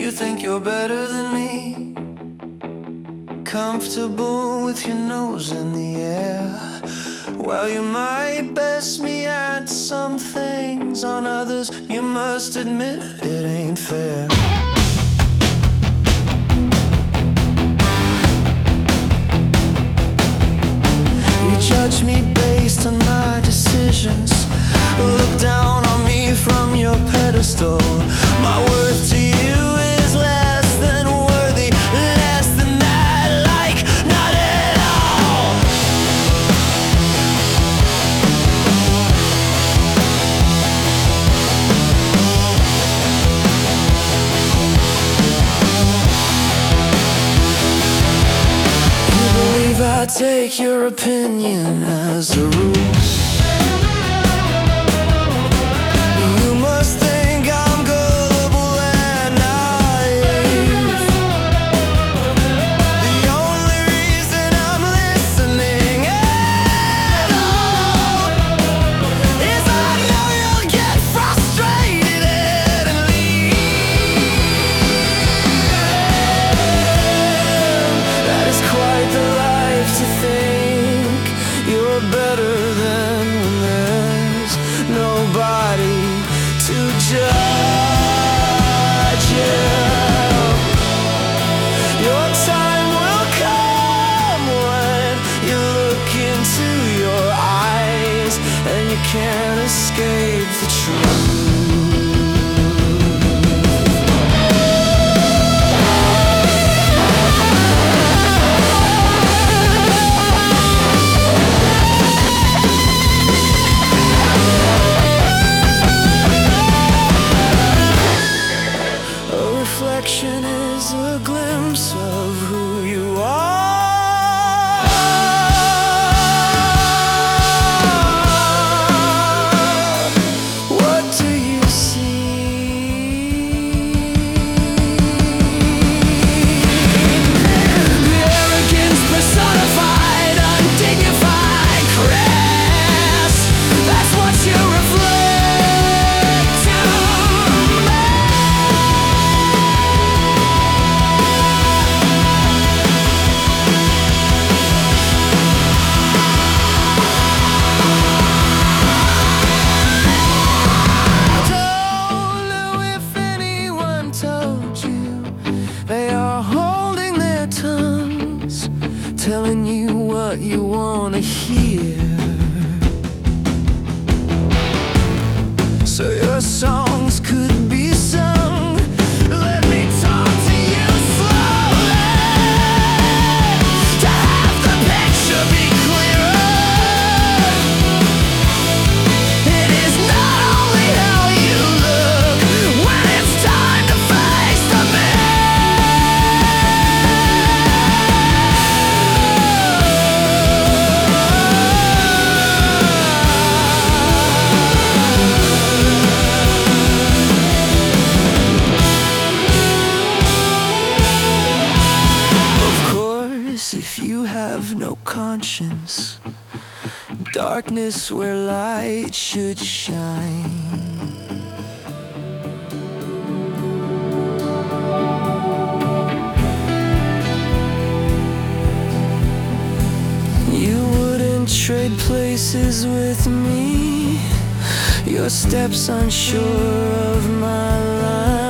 You think you're better than me, comfortable with your nose in the air. Well, you might best me at some things, on others you must admit it ain't fair. You judge me based on my decisions, look down on me from your pedestal. My worth to you is less than worthy, less than that, like not at all. You believe I take your opinion as a rule. Better than when there's nobody to judge you. Your time will come when you look into your eyes and you can't escape the truth. Reflection is a glimpse of who you are. What do you see? The arrogance personified, undignified, crass. That's what you reflect to me. They are holding their tongues, telling you what you want to hear. So your songs could be sung. Let me talk to you slowly, to have the picture be clearer. It is not only how you look when it's time to face the mirror. If you have no conscience, darkness where light should shine. You wouldn't trade places with me, your steps unsure of my line.